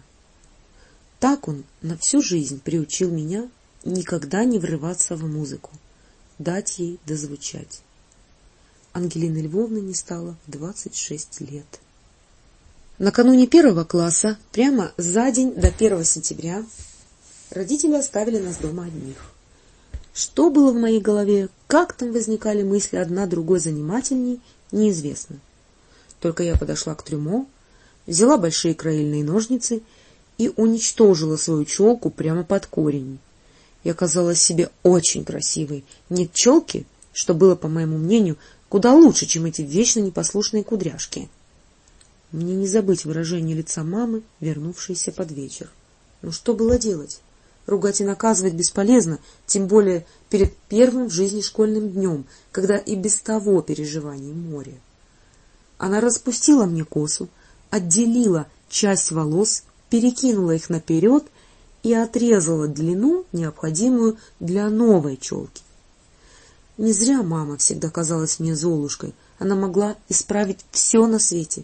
Так он на всю жизнь приучил меня никогда не врываться в музыку, дать ей дозвучать. Ангелины Львовны не стало в двадцать шесть лет. Накануне первого класса, прямо за день до первого сентября, родители оставили нас дома одних. Что было в моей голове, как там возникали мысли одна другой занимательней, неизвестно. Только я подошла к трюмо, взяла большие краильные ножницы и уничтожила свою челку прямо под корень. Я казалась себе очень красивой. Нет челки, что было, по моему мнению, куда лучше, чем эти вечно непослушные кудряшки. Мне не забыть выражение лица мамы, вернувшейся под вечер. Но что было делать? Ругать и наказывать бесполезно, тем более перед первым в жизни школьным днем, когда и без того переживаний море. Она распустила мне косу, отделила часть волос, перекинула их наперед и отрезала длину, необходимую для новой челки. Не зря мама всегда казалась мне Золушкой, она могла исправить все на свете.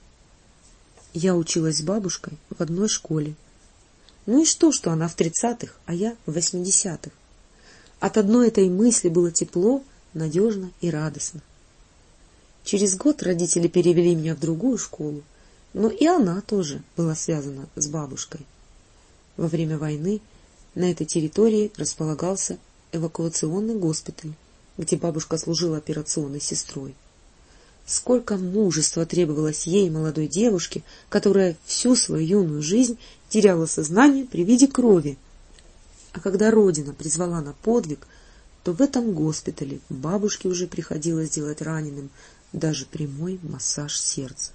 Я училась с бабушкой в одной школе. Ну и что, что она в тридцатых, а я в восьмидесятых? От одной этой мысли было тепло, надежно и радостно. Через год родители перевели меня в другую школу, но и она тоже была связана с бабушкой. Во время войны на этой территории располагался эвакуационный госпиталь, где бабушка служила операционной сестрой. Сколько мужества требовалось ей, молодой девушке, которая всю свою юную жизнь теряла сознание при виде крови. А когда Родина призвала на подвиг, то в этом госпитале бабушке уже приходилось делать раненым даже прямой массаж сердца.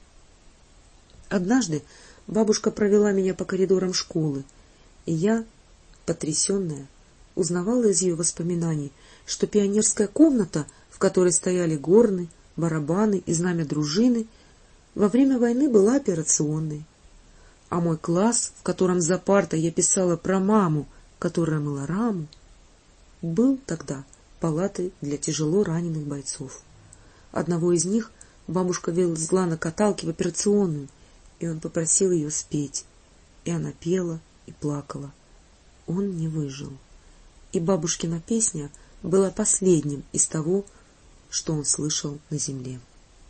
Однажды бабушка провела меня по коридорам школы, и я, потрясенная, узнавала из ее воспоминаний, что пионерская комната, в которой стояли горны, барабаны и знамя дружины, во время войны была операционной. А мой класс, в котором за партой я писала про маму, которая мыла раму, был тогда палатой для тяжело раненых бойцов. Одного из них бабушка везла на каталке в операционную, и он попросил ее спеть. И она пела и плакала. Он не выжил. И бабушкина песня была последним из того, что он слышал на земле.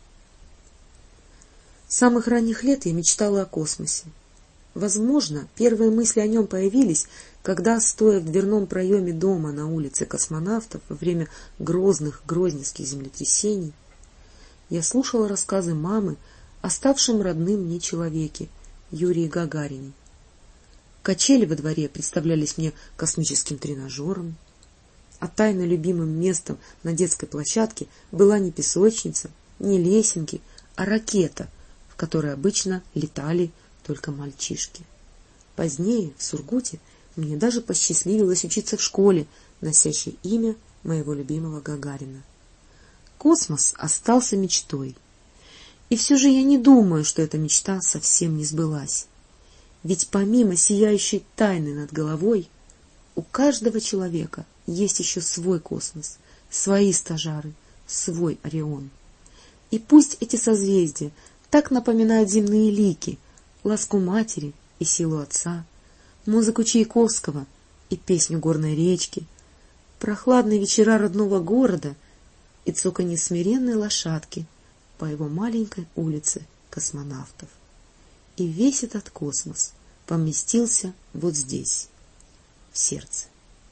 С самых ранних лет я мечтала о космосе. Возможно, первые мысли о нем появились, когда, стоя в дверном проеме дома на улице Космонавтов во время грозных грозненских землетрясений, я слушала рассказы мамы о ставшем родным мне человеке, Юрии Гагарине. Качели во дворе представлялись мне космическим тренажером, а тайно любимым местом на детской площадке была не песочница, не лесенки, а ракета, в которой обычно летали только мальчишки. Позднее, в Сургуте, мне даже посчастливилось учиться в школе, носящей имя моего любимого Гагарина. Космос остался мечтой. И все же я не думаю, что эта мечта совсем не сбылась. Ведь помимо сияющей тайны над головой, у каждого человека есть еще свой космос, свои стажары, свой Орион. И пусть эти созвездия так напоминают земные лики, ласку матери и силу отца, музыку Чайковского и песню горной речки, прохладные вечера родного города и цоканье смиренной лошадки по его маленькой улице Космонавтов. И весь этот космос поместился вот здесь, в сердце.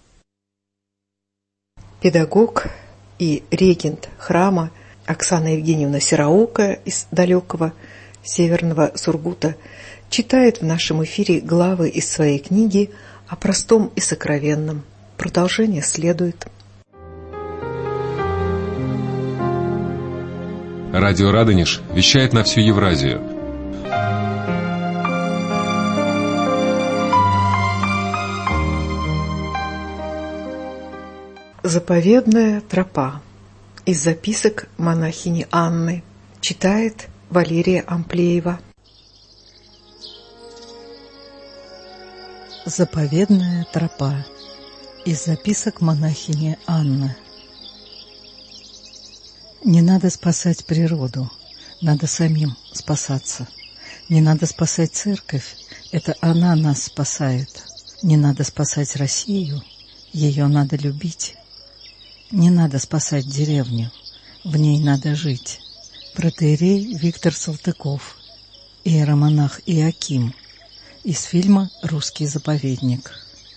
Педагог и регент храма Оксана Евгеньевна Сероокая из далекого северного Сургута читает в нашем эфире главы из своей книги о простом и сокровенном. Продолжение следует. Радио Радонеж вещает на всю Евразию. Заповедная тропа. Из записок монахини Анны. Читает Валерия Амплеева. Заповедная тропа. Из записок монахини Анны. Не надо спасать природу, надо самим спасаться. Не надо спасать церковь, это она нас спасает. Не надо спасать Россию, ее надо любить. Не надо спасать деревню, в ней надо жить. Протоиерей Виктор Салтыков, иеромонах Иоаким, из фильма «Русский заповедник».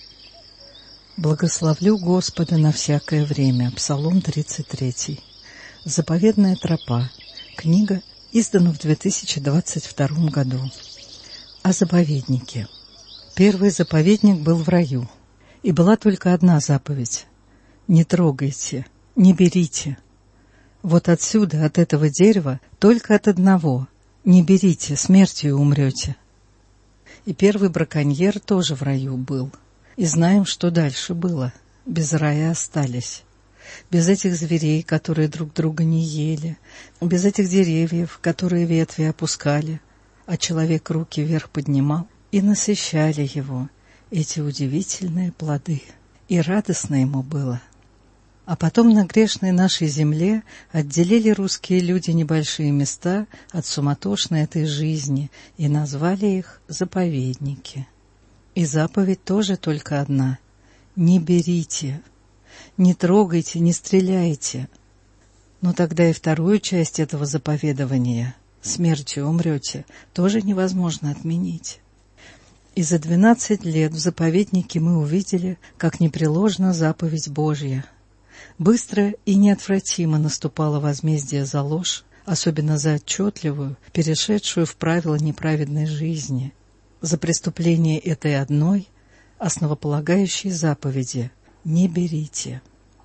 Благословлю Господа на всякое время. Псалом тридцать три. Заповедная тропа. Книга издана в две тысячи двадцать втором году. О заповеднике. Первый заповедник был в раю, и была только одна заповедь: не трогайте, не берите. Вот отсюда, от этого дерева, только от одного: не берите, смертью умрете. И первый браконьер тоже в раю был. И знаем, что дальше было. Без рая остались. Без этих зверей, которые друг друга не ели. Без этих деревьев, которые ветви опускали. А человек руки вверх поднимал, и насыщали его эти удивительные плоды. И радостно ему было. А потом на грешной нашей земле отделили русские люди небольшие места от суматошной этой жизни и назвали их заповедники. И заповедь тоже только одна: не берите, не трогайте, не стреляйте. Но тогда и вторую часть этого заповедования — смертью умрете — тоже невозможно отменить. И за двенадцать лет в заповеднике мы увидели, как непреложна заповедь Божья. Быстро и неотвратимо наступало возмездие за ложь, особенно за отчетливую, перешедшую в правила неправедной жизни, за преступление этой одной, основополагающей заповеди «не берите».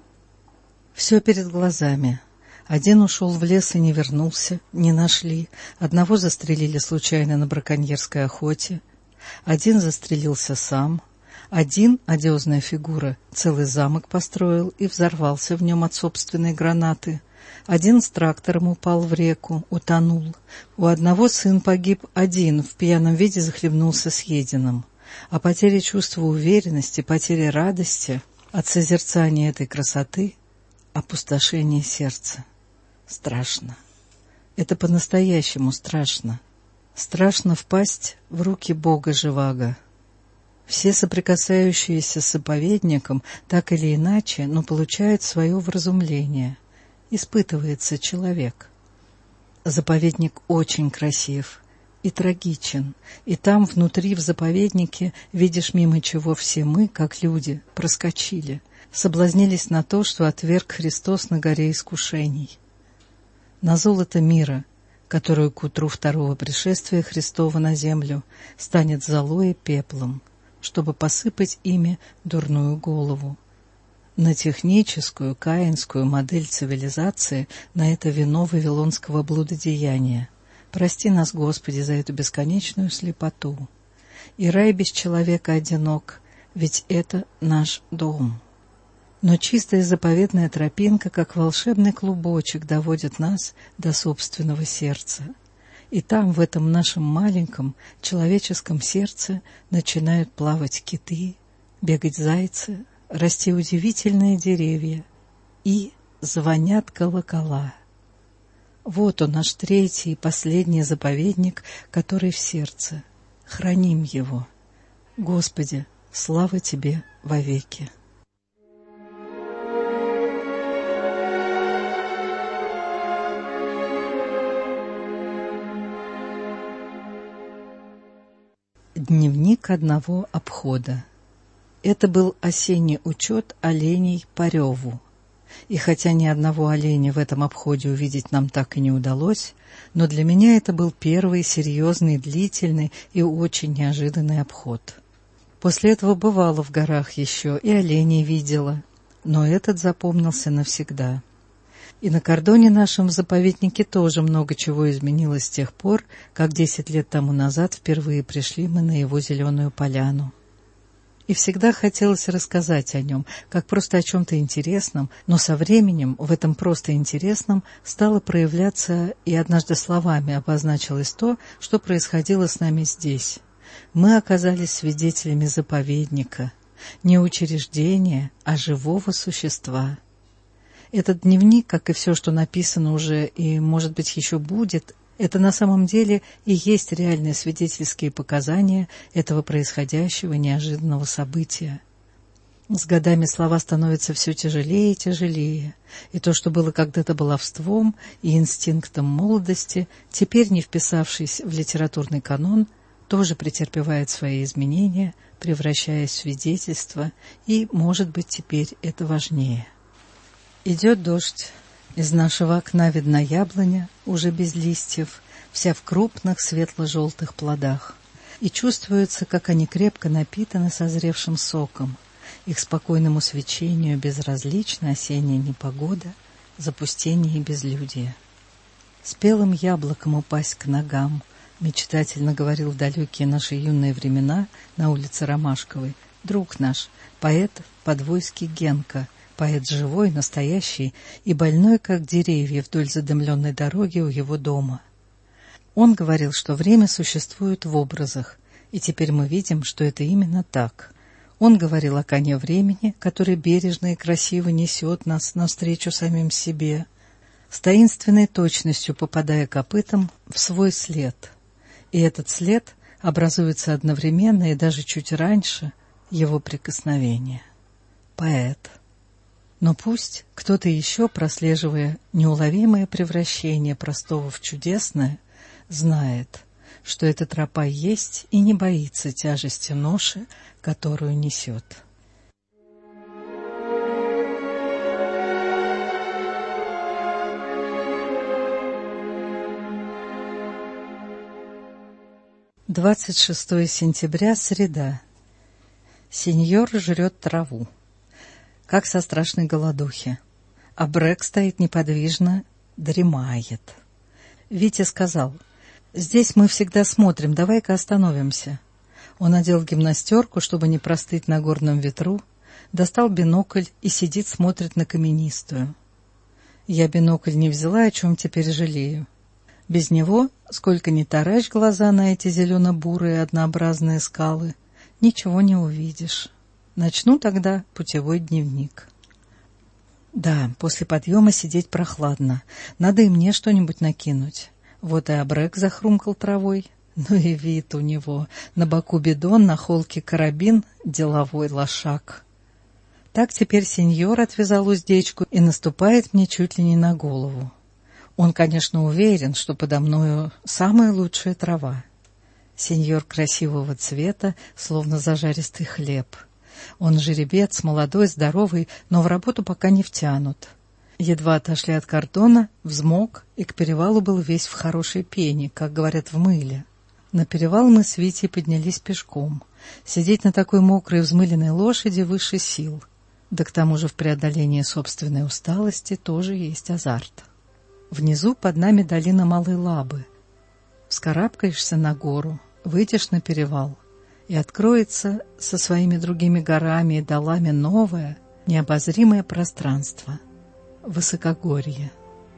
Все перед глазами. Один ушел в лес и не вернулся, не нашли. Одного застрелили случайно на браконьерской охоте. Один застрелился сам. Один, одиозная фигура, целый замок построил и взорвался в нем от собственной гранаты. Один с трактором упал в реку, утонул. У одного сын погиб один, в пьяном виде захлебнулся съеденным. А потеря чувства уверенности, потеря радости от созерцания этой красоты — опустошение сердца. Страшно. Это по-настоящему страшно. Страшно впасть в руки Бога Живаго. Все соприкасающиеся с заповедником так или иначе, но получают свое вразумление. Испытывается человек. Заповедник очень красив и трагичен, и там внутри в заповеднике видишь, мимо чего все мы, как люди, проскочили, соблазнились на то, что отверг Христос на горе искушений. На золото мира, которое к утру второго пришествия Христова на землю станет золой и пеплом, чтобы посыпать ими дурную голову. На техническую, каинскую модель цивилизации, на это вино вавилонского блудодеяния. Прости нас, Господи, за эту бесконечную слепоту. И рай без человека одинок, ведь это наш дом. Но чистая заповедная тропинка, как волшебный клубочек, доводит нас до собственного сердца. И там, в этом нашем маленьком человеческом сердце, начинают плавать киты, бегать зайцы, расти удивительные деревья, и звонят колокола. Вот он, наш третий и последний заповедник, который в сердце. Храним его. Господи, слава Тебе вовеки. Дневник одного обхода. Это был осенний учет оленей по реву. И хотя ни одного оленя в этом обходе увидеть нам так и не удалось, но для меня это был первый серьезный, длительный и очень неожиданный обход. После этого бывало в горах еще и оленей видела, но этот запомнился навсегда. И на кордоне нашем в заповеднике тоже много чего изменилось с тех пор, как десять лет тому назад впервые пришли мы на его зеленую поляну. И всегда хотелось рассказать о нем, как просто о чем-то интересном, но со временем в этом просто интересном стало проявляться и однажды словами обозначилось то, что происходило с нами здесь. Мы оказались свидетелями заповедника, не учреждения, а живого существа. Этот дневник, как и все, что написано уже и, может быть, еще будет, это на самом деле и есть реальные свидетельские показания этого происходящего неожиданного события. С годами слова становятся все тяжелее и тяжелее, и то, что было когда-то баловством и инстинктом молодости, теперь не вписавшись в литературный канон, тоже претерпевает свои изменения, превращаясь в свидетельство, и, может быть, теперь это важнее. Идет дождь. Из нашего окна видна яблоня, уже без листьев, вся в крупных светло-желтых плодах. И чувствуется, как они крепко напитаны созревшим соком. Их спокойному свечению безразлична осенняя непогода, запустение и безлюдие. Спелым яблоком упасть к ногам, мечтательно говорил в далекие наши юные времена на улице Ромашковой друг наш, поэт подвойский Генка, поэт живой, настоящий и больной, как деревья вдоль задымленной дороги у его дома. Он говорил, что время существует в образах, и теперь мы видим, что это именно так. Он говорил о коне времени, который бережно и красиво несет нас навстречу самим себе, с таинственной точностью попадая копытом в свой след. И этот след образуется одновременно и даже чуть раньше его прикосновения. Поэт. Но пусть кто-то еще, прослеживая неуловимое превращение простого в чудесное, знает, что эта тропа есть и не боится тяжести ноши, которую несет. двадцать шестое сентября, среда. Сеньор жрет траву, как со страшной голодухи, а Брэк стоит неподвижно, дремает. Витя сказал: «Здесь мы всегда смотрим, давай-ка остановимся». Он одел гимнастерку, чтобы не простыть на горном ветру, достал бинокль и сидит, смотрит на каменистую. Я бинокль не взяла, о чем теперь жалею. Без него, сколько ни таращь глаза на эти зелено-бурые однообразные скалы, ничего не увидишь. Начну тогда путевой дневник. Да, после подъема сидеть прохладно. Надо и мне что-нибудь накинуть. Вот и Абрек захрумкал травой. Ну и вид у него. На боку бидон, на холке карабин, деловой лошак. Так теперь сеньор отвязал уздечку и наступает мне чуть ли не на голову. Он, конечно, уверен, что подо мною самая лучшая трава. Сеньор красивого цвета, словно зажаристый хлеб. Он жеребец, молодой, здоровый, но в работу пока не втянут. Едва отошли от картона, взмок, и к перевалу был весь в хорошей пене, как говорят, в мыле. На перевал мы с Витей поднялись пешком. Сидеть на такой мокрой взмыленной лошади выше сил. Да к тому же в преодолении собственной усталости тоже есть азарт. Внизу под нами долина Малой Лабы. Вскарабкаешься на гору, выйдешь на перевал, и откроется со своими другими горами и долами новое, необозримое пространство — высокогорье.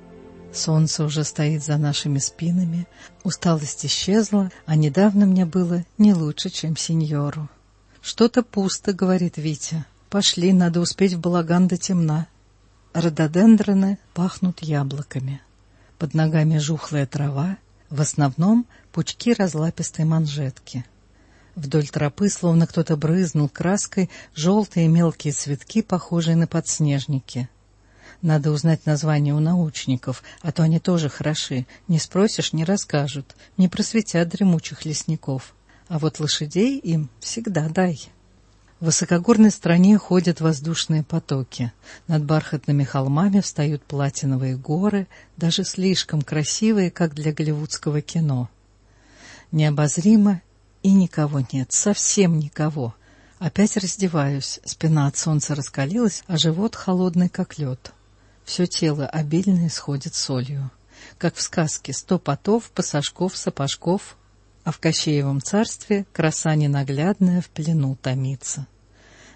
Солнце уже стоит за нашими спинами, усталость исчезла, а недавно мне было не лучше, чем сеньору. «Что-то пусто», — говорит Витя. «Пошли, надо успеть в балаган до темна». Рододендроны пахнут яблоками. Под ногами жухлая трава, в основном пучки разлапистой манжетки. Вдоль тропы, словно кто-то брызнул краской, желтые мелкие цветки, похожие на подснежники. Надо узнать название у научников, а то они тоже хороши. Не спросишь — не расскажут, не просветят дремучих лесников. А вот лошадей им всегда дай. В высокогорной стране ходят воздушные потоки. Над бархатными холмами встают платиновые горы, даже слишком красивые, как для голливудского кино. Необозримо, и никого нет, совсем никого. Опять раздеваюсь, спина от солнца раскалилась, а живот холодный, как лед. Все тело обильно исходит солью. Как в сказке: сто потов, пасашков, сапожков, а в Кощеевом царстве краса ненаглядная в плену томится.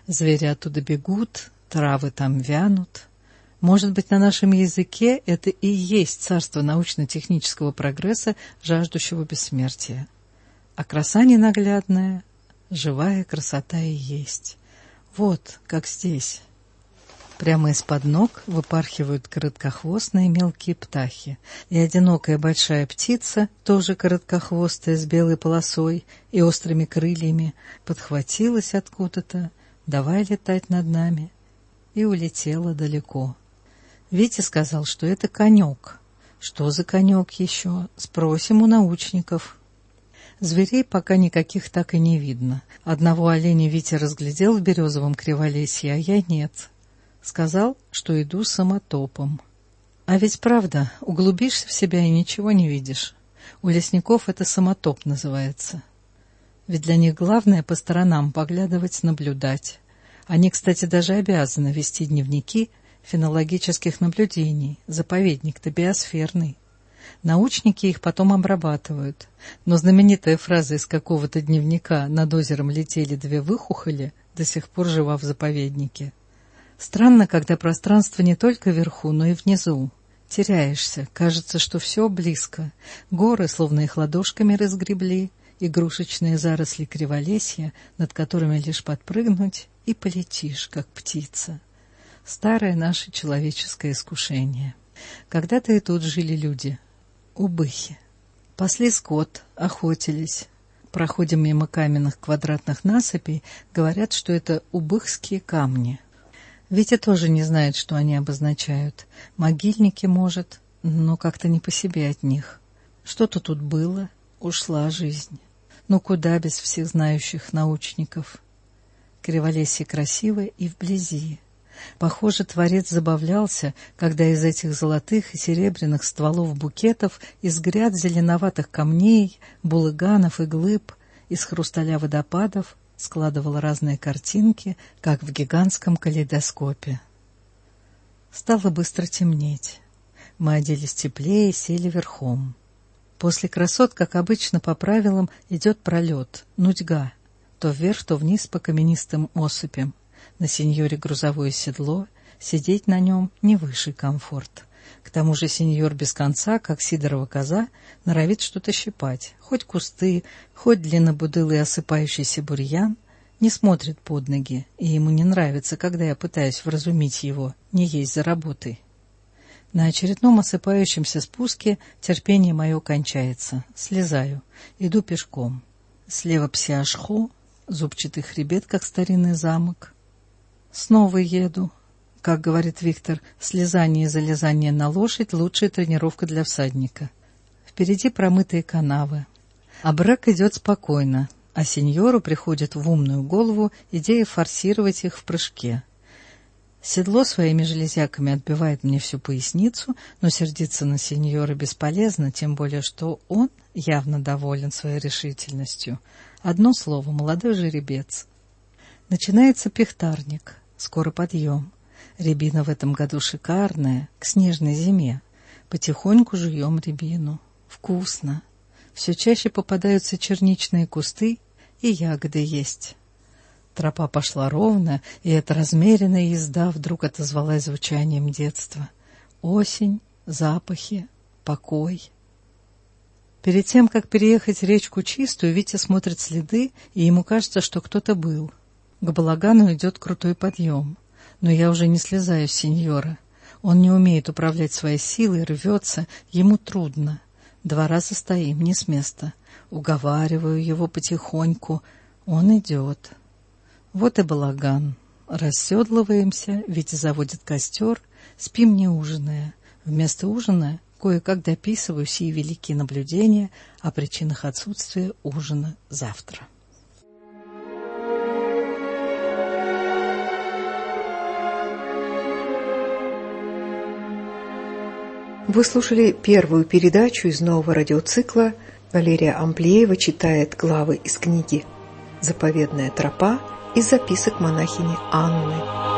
Звери оттуда бегут, травы там вянут. Может быть, на нашем языке это и есть царство научно-технического прогресса, жаждущего бессмертия. А краса ненаглядная, живая красота и есть. Вот, как здесь. Прямо из-под ног выпархивают короткохвостные мелкие птахи, и одинокая большая птица, тоже короткохвостая, с белой полосой и острыми крыльями, подхватилась откуда-то, давай летать над нами, и улетела далеко. Витя сказал, что это конек. Что за конек еще? Спросим у научников. Зверей пока никаких так и не видно. Одного оленя Витя разглядел в березовом криволесье, а я нет. Сказал, что иду самотопом. А ведь правда, углубишься в себя и ничего не видишь. У лесников это самотоп называется. Ведь для них главное по сторонам поглядывать, наблюдать. Они, кстати, даже обязаны вести дневники фенологических наблюдений. Заповедник-то биосферный. Научники их потом обрабатывают. Но знаменитая фраза из какого-то дневника «Над озером летели две выхухоли» до сих пор жива в заповеднике. Странно, когда пространство не только вверху, но и внизу. Теряешься, кажется, что все близко. Горы, словно их ладошками разгребли, игрушечные заросли криволесья, над которыми лишь подпрыгнуть, и полетишь, как птица. Старое наше человеческое искушение. Когда-то и тут жили люди. Убыхи. Пасли скот, охотились. Проходим мимо каменных квадратных насыпей, говорят, что это убыхские камни. Витя тоже не знает, что они обозначают. Могильники, может, но как-то не по себе от них. Что-то тут было, ушла жизнь. Ну куда без всех знающих научников? Криволесье красивое и вблизи. Похоже, Творец забавлялся, когда из этих золотых и серебряных стволов букетов, из гряд зеленоватых камней, булыганов и глыб, из хрусталя водопадов складывал разные картинки, как в гигантском калейдоскопе. Стало быстро темнеть. Мы оделись теплее и сели верхом. После красот, как обычно, по правилам, идет пролет, нудьга, то вверх, то вниз по каменистым осыпям. На сеньоре грузовое седло, сидеть на нем не высший комфорт. К тому же сеньор без конца, как сидорова коза, норовит что-то щипать. Хоть кусты, хоть длиннобудылый осыпающийся бурьян, не смотрит под ноги, и ему не нравится, когда я пытаюсь вразумить его, не есть за работой. На очередном осыпающемся спуске терпение мое кончается. Слезаю, иду пешком. Слева Псиашхо, зубчатый хребет, как старинный замок. Снова еду. Как говорит Виктор, слезание и залезание на лошадь – лучшая тренировка для всадника. Впереди промытые канавы. А брак идет спокойно, а сеньору приходит в умную голову идея форсировать их в прыжке. Седло своими железяками отбивает мне всю поясницу, но сердиться на сеньора бесполезно, тем более что он явно доволен своей решительностью. Одно слово – молодой жеребец. Начинается пихтарник, скоро подъем. Рябина в этом году шикарная, к снежной зиме. Потихоньку жуем рябину. Вкусно. Все чаще попадаются черничные кусты, и ягоды есть. Тропа пошла ровно, и эта размеренная езда вдруг отозвалась звучанием детства. Осень, запахи, покой. Перед тем, как переехать речку Чистую, Витя смотрит следы, и ему кажется, что кто-то был. К балагану идет крутой подъем. Но я уже не слезаю с сеньора. Он не умеет управлять своей силой, рвется, ему трудно. Два раза стоим, не с места. Уговариваю его потихоньку. Он идет. Вот и балаган. Расседлываемся, Витя заводит костер, спим не ужиная. Вместо ужина кое-как дописываю сии великие наблюдения о причинах отсутствия ужина завтра. Вы слушали первую передачу из нового радиоцикла. Валерия Амплиева читает главы из книги «Заповедная тропа» из записок монахини Анны.